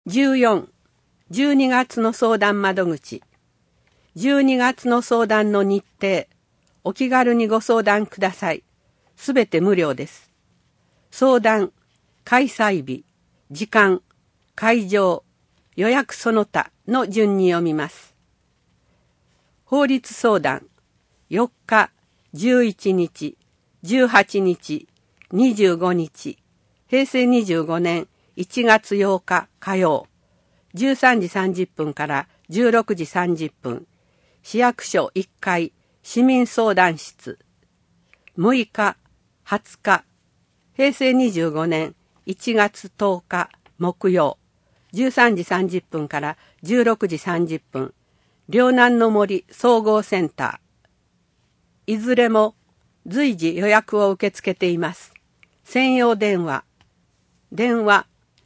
14、12月の相談窓口。12月の相談の日程、お気軽にご相談ください。すべて無料です。相談、開催日、時間、会場、予約その他の順に読みます。法律相談、4日、11日、18日、25日、平成25年1月8日火曜、13時30分から16時30分、市役所1階市民相談室。6日、20日、平成25年1月10日木曜、13時30分から16時30分、両南の森総合センター。いずれも随時予約を受け付けています。専用電話。電話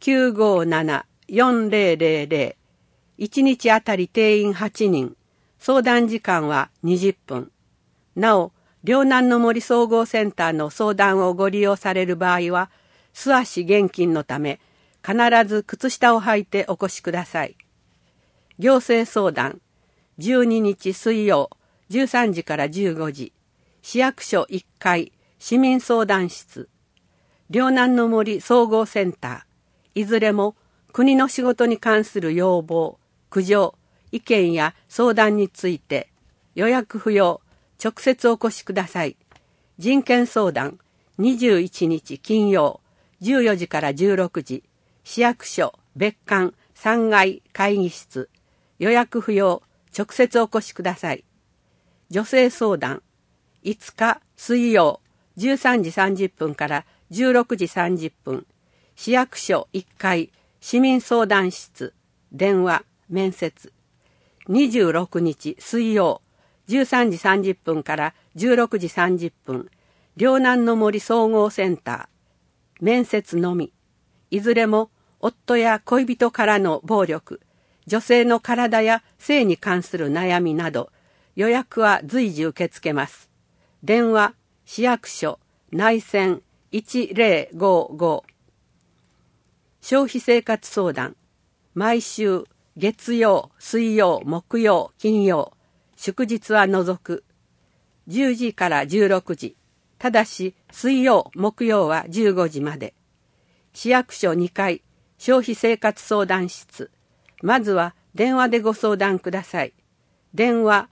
957-4000。1日あたり定員8人。相談時間は20分。なお、両南の森総合センターの相談をご利用される場合は、素足厳禁のため、必ず靴下を履いてお越しください。行政相談。12日水曜、13時から15時。市役所1階市民相談室。両南の森総合センター。いずれも国の仕事に関する要望、苦情、意見や相談について予約不要、直接お越しください。人権相談21日金曜14時から16時。市役所別館3階会議室。予約不要、直接お越しください。女性相談5日水曜13時30分から16時30分。市役所1階市民相談室。電話面接。26日水曜13時30分から16時30分。両南の森総合センター。面接のみ。いずれも夫や恋人からの暴力、女性の体や性に関する悩みなど、予約は随時受け付けます。電話市役所内線1055。消費生活相談。毎週月曜、水曜、木曜、金曜、祝日は除く。10時から16時。ただし水曜、木曜は15時まで。市役所2階消費生活相談室。まずは電話でご相談ください。電話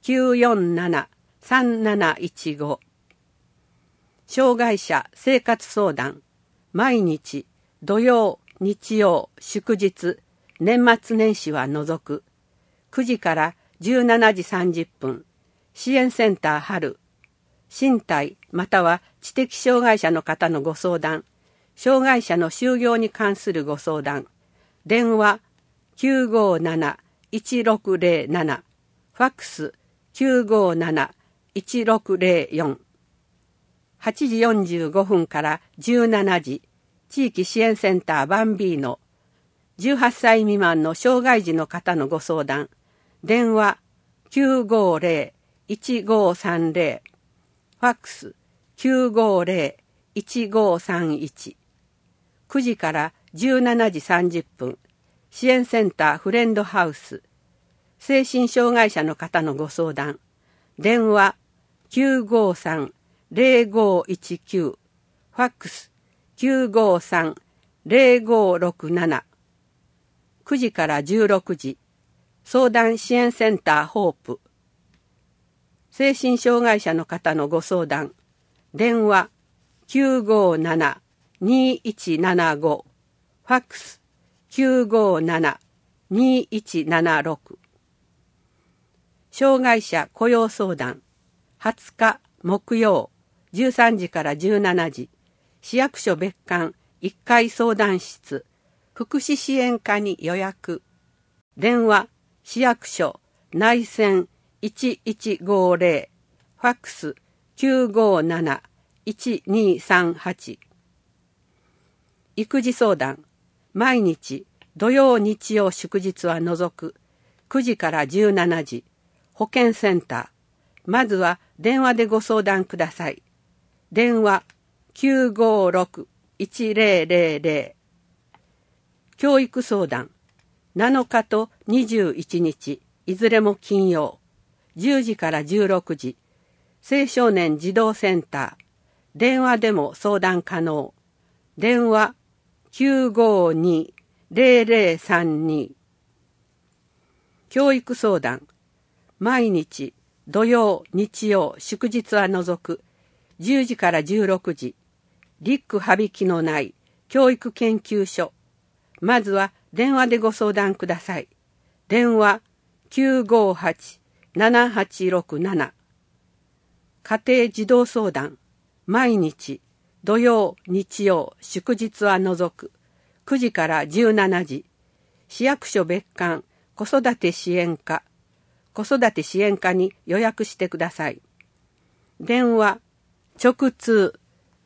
947-3715。障害者生活相談。毎日土曜、日曜、祝日、年末年始は除く。9時から17時30分。支援センター春。身体または知的障害者の方のご相談。障害者の就業に関するご相談。電話 957-1607。ファックス 957-1604。8時45分から17時。地域支援センターバンビーノ。18歳未満の障害児の方のご相談。電話 950-1530。ファックス 950-1531。9時から17時30分。支援センターフレンドハウス。精神障害者の方のご相談。電話 953-0519。ファックス 953-0567。9時から16時。相談支援センターホープ。精神障害者の方のご相談。電話 957-2175。ファックス 957-2176。障害者雇用相談。20日木曜13時から17時。市役所別館1階相談室。福祉支援課に予約。電話市役所内線1150。ファックス 957-1238。育児相談。毎日土曜日曜祝日は除く。9時から17時。保健センター。まずは電話でご相談ください。電話 956-1000。 教育相談、7日と21日、いずれも金曜、10時から16時、青少年児童センター、電話でも相談可能。電話 952-0032。教育相談、毎日、土曜、日曜、祝日は除く、10時から16時、リック羽引のない教育研究所。まずは電話でご相談ください。電話 958-7867。家庭児童相談、毎日、土曜、日曜、祝日は除く、9時から17時、市役所別館子育て支援課、子育て支援課に予約してください。電話、直通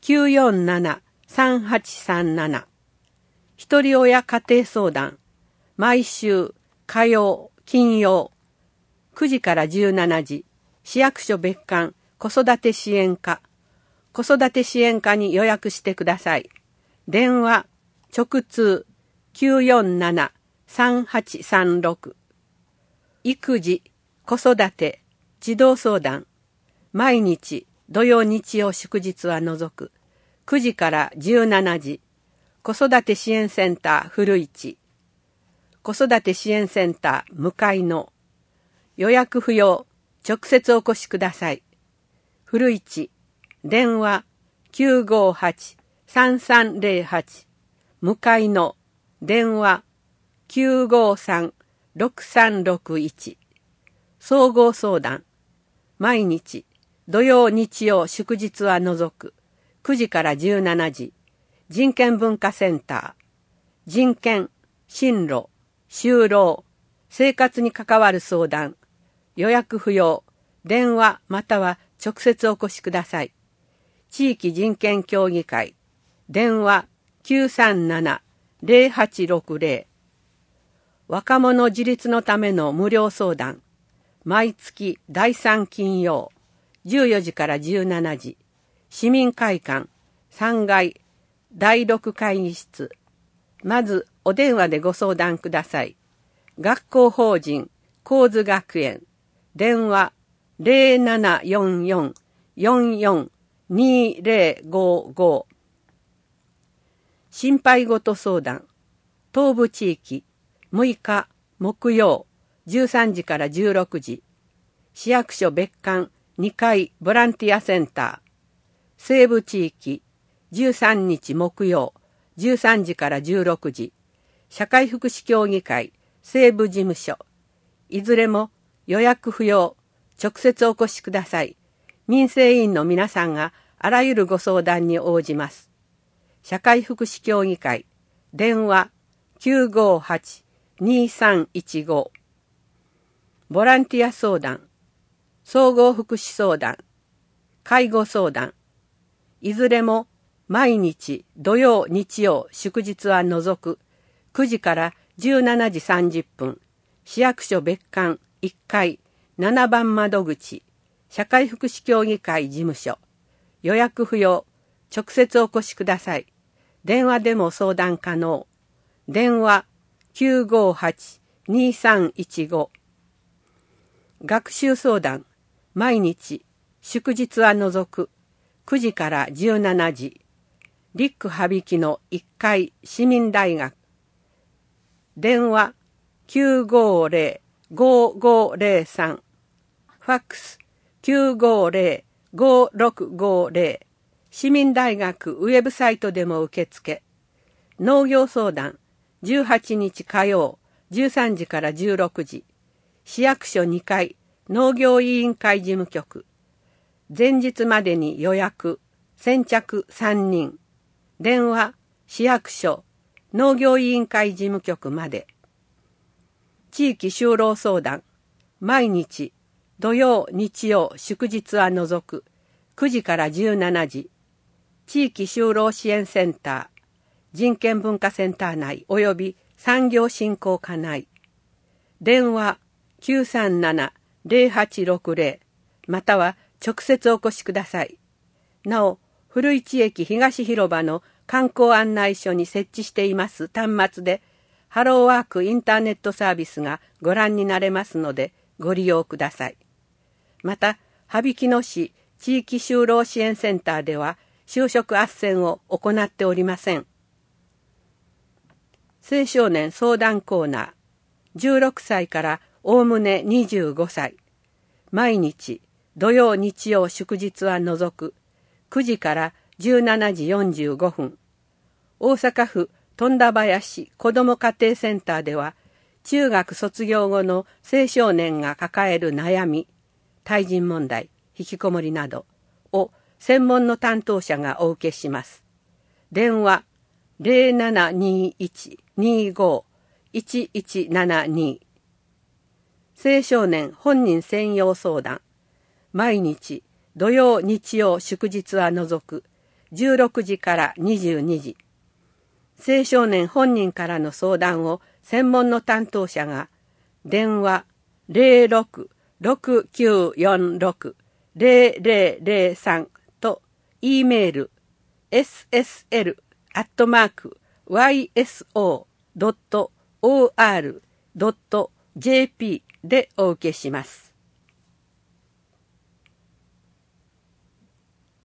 947-3837。ひとり親家庭相談、毎週火曜、金曜、9時から17時、市役所別館子育て支援課、子育て支援課に予約してください。電話、直通 947-3836。育児、子育て、児童相談、毎日、土曜日曜祝日は除く、9時から17時、子育て支援センター古市、子育て支援センター向かいの、予約不要、直接お越しください。古市、電話 958-3308。向かいの、電話 953-6361。総合相談、毎日、土曜日曜祝日は除く、9時から17時、人権文化センター、人権、進路、就労、生活に関わる相談、予約不要、電話または直接お越しください。地域人権協議会、電話 937-0860。若者自立のための無料相談、毎月第3金曜、14時から17時、市民会館、3階、第6会議室。まずお電話でご相談ください。学校法人、高津学園、電話 0744-442055。心配事相談、東部地域、6日木曜、13時から16時、市役所別館2階ボランティアセンター、西部地域、13日木曜、13時から16時、社会福祉協議会西部事務所。いずれも予約不要、直接お越しください。民生委員の皆さんがあらゆるご相談に応じます。社会福祉協議会、電話 958-2315。ボランティア相談、総合福祉相談、介護相談、いずれも毎日土曜日曜祝日は除く9時から17時30分、市役所別館1階7番窓口、社会福祉協議会事務所。予約不要、直接お越しください。電話でも相談可能。電話 958-2315。学習相談、毎日、祝日は除く、9時から17時、リック羽引の1階市民大学。電話 950-5503。ファックス 950-5650。市民大学ウェブサイトでも受付。農業相談、18日火曜、13時から16時。市役所2階、農業委員会事務局。前日までに予約、先着3人。電話、市役所、農業委員会事務局まで。地域就労相談、毎日、土曜、日曜、祝日は除く、9時から17時。地域就労支援センター、人権文化センター内及び産業振興課内。電話 937-0860 または直接お越しください。なお、古市駅東広場の観光案内所に設置しています端末でハローワークインターネットサービスがご覧になれますのでご利用ください。また、羽曳野市地域就労支援センターでは就職斡旋を行っておりません。青少年相談コーナー、16歳からおおむね25歳。毎日、土曜日曜祝日は除く、9時から17時45分。大阪府富田林子ども家庭センターでは、中学卒業後の青少年が抱える悩み、対人問題、引きこもりなどを専門の担当者がお受けします。電話0721-25-1172。青少年本人専用相談。毎日土曜日曜祝日は除く16時から22時。青少年本人からの相談を専門の担当者が電話 06-6946-0003 と E メール ssl@yso.or.jp でお受けします。